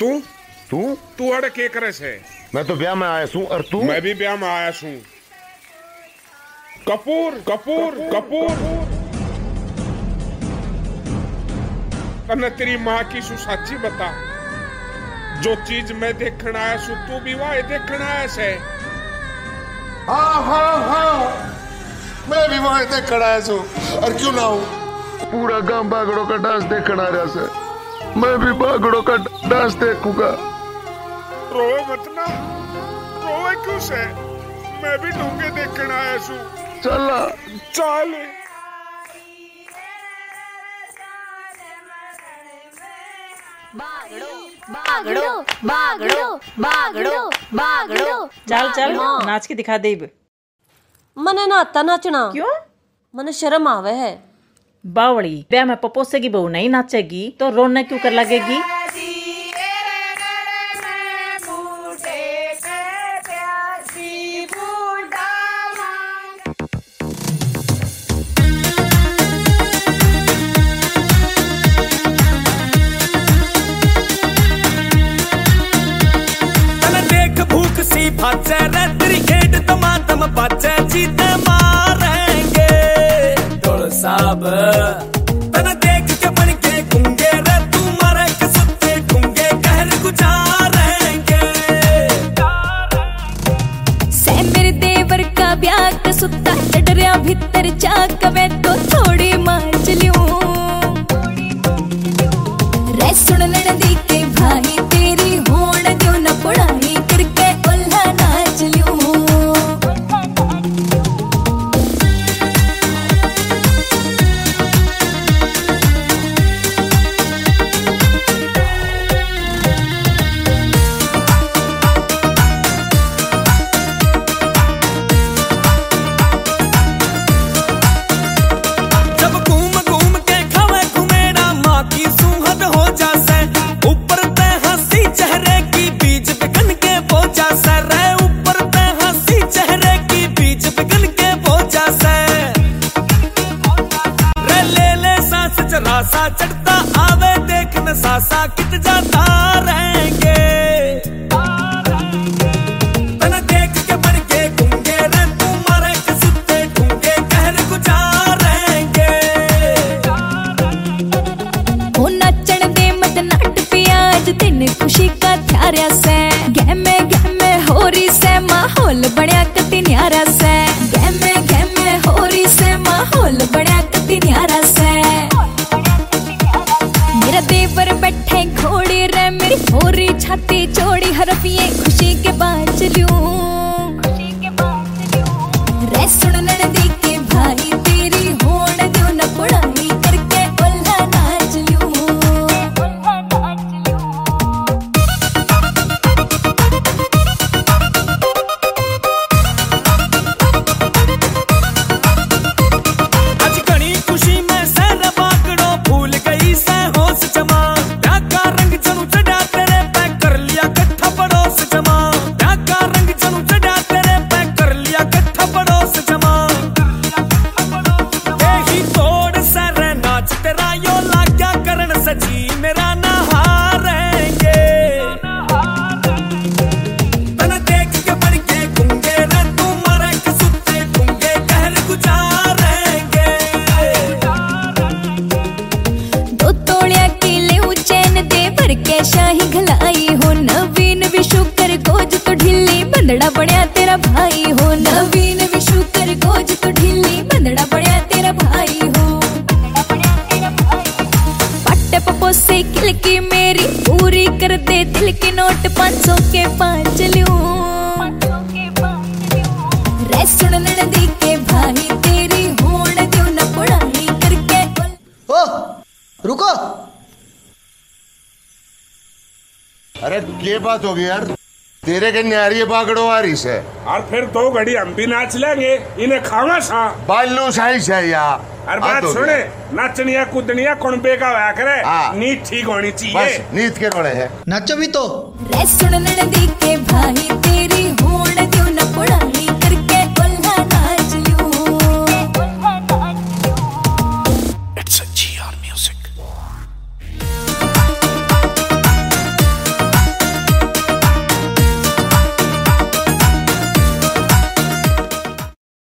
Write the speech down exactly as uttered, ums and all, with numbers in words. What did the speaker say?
तू तू तू अड़े के करे से? मैं तो ब्याह में आया हूँ। और तू? मैं भी ब्याह में आया हूँ। कपूर कपूर कपूर तने तेरी माँ की सु साची बता, जो चीज मैं देखना आया सु तू भी वहां देखना आया से? हाँ हाँ हाँ, मैं भी वहां देखना आया हूँ। और क्यों ना हूँ? पूरा गांव बागड़ों का डांस देखना आ रहा से। मैं भी बागड़ों का डांस देखूंगा। रोए मत ना, रोए क्यों से? मैं भी डूंगे देखना आया हूँ। चला चल। बागड़ो बागड़ो बागड़ो बागड़ो बागड़ो। चल चल नाच के दिखा दे। मने नाता नाचना क्यों? मने शर्म आवे है। बावड़ी ब्याह में पपोसेगी बहू नहीं नाचेगी तो रोने क्यों कर लगेगी? तेरी खेड तमातम बच्चे जीते मारेंगे टोल साहब। तना देख के बन के गुंगे रे तू मरे के सुते गुंगे कहर गुजारेंगे। से मेरे देवर का ब्याह का सुता डरिया भीतर जाके वे तो थोड़ी मार चलियूं रे। सुन लड़दी के भाई तेरी होड़ क्यों न पढ़ाई करके उल्हा नाच लियूं। सा चढ़ता आवे देखने सासा कित जाता रहेंगे। तना देख के बढ़ के गुंगे रे तू मारे के सुते ढूंगे कहर गुजारेंगे। हो नाचण दे मत नाट पियाज दिन खुशी का थारा से। गहमे गहमे हो रही से माहौल बढ़िया कति न्यारा से। गहमे गहमे हो रही से माहौल बढ़िया कति न्यारा से। मेरा देवर बैठे घोड़ी रे मेरी होरी छाती चौड़ी हरफिए खुशी के बाँच लूं रे। सुन ननदी के भाई तेरी होड़ जो न पढ़ाई करके उल्हा नाच लूं। आज घनी खुशी में सर बागड़ो भूल गई से होश जमा। डाका रंग जनू चढ़ा तेरे पे कर लिया कट्ठा पड़ोस जमा। डाका रंग जनू चढ़ा तेरे पे कर लिया कट्ठा पड़ोस जमा। यही तोड़ सर नाच तेरा यो लाग्या करण सजी मेरा नहारेंगे। तना देख के बढ़ के गुंगे रे तू मरे के सुते ढूंगे कहर गुजारेंगे। दो तोड़िया की ले चैन दे भर के शाही घलाई हो। नवीन विशु कर गोज तो ढिल्ली बंदड़ा बढ़िया तेरा भाई हो। नवीन विशु कर गोज तो ढिल्ली बंदड़ा बढ़िया तेरा भाई हो। पट्टे पपोसे किल की मेरी पूरी कर दे दिल के नोट पाँच सौ के पाँच लूं रे। सुन ननदी के भाई तेरी होड़ क्यों न पढ़ाई करके। ओ रुको। अरे ये बात होगी यार, तेरे के न्यारी बागड़ो आ रही से। और फिर दो घड़ी हम भी नाच लेंगे, इन्हें खावा सा बालू साई से यार। और बात सुने, नाचनिया कूदनिया कौन बेगा होया करे, नीत ठीक होनी चाहिए। बस नीत के रोड़े है नाचो भी तो रे। सुन ननदी के भाई